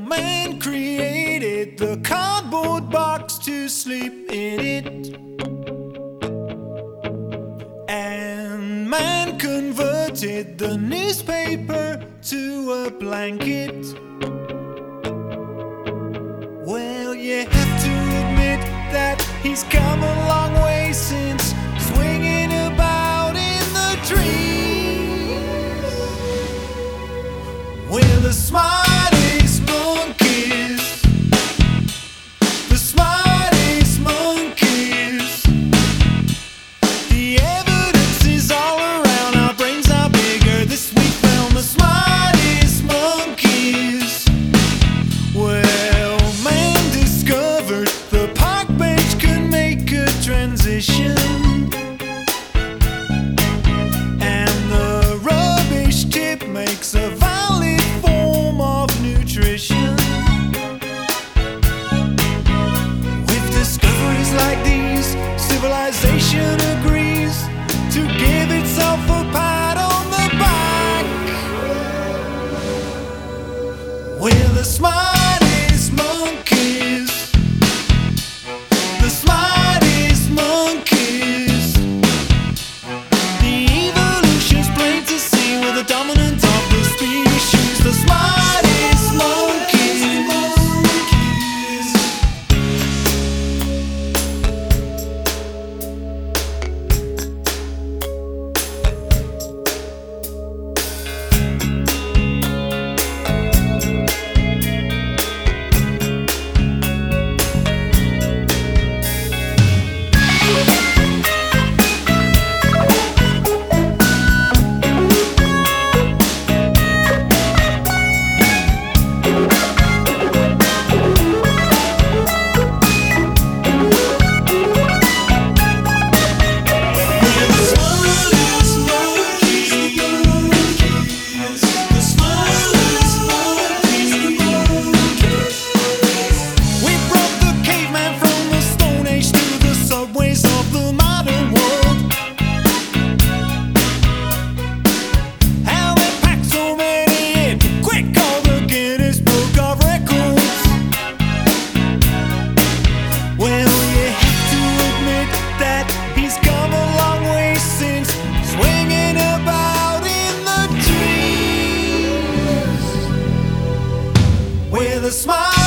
man created the cardboard box to sleep in it, and man converted the newspaper to a blanket. Well, you have to admit that he's come a long way since swinging about in the trees. We're the smartest monkeys, the smartest monkeys. The evidence is all around, our brains are bigger. This we found the smartest monkeys. Well, man discovered the park bench can make a transition, and the rubbish tip makes a valid form of nutrition. With discoveries like these, civilization agrees to give itself a pat on the back. We're the smartest monkeys, the smartest monkeys. The evolution's plain to see, we're the dominant of the species, the smartest monkeys. The smile.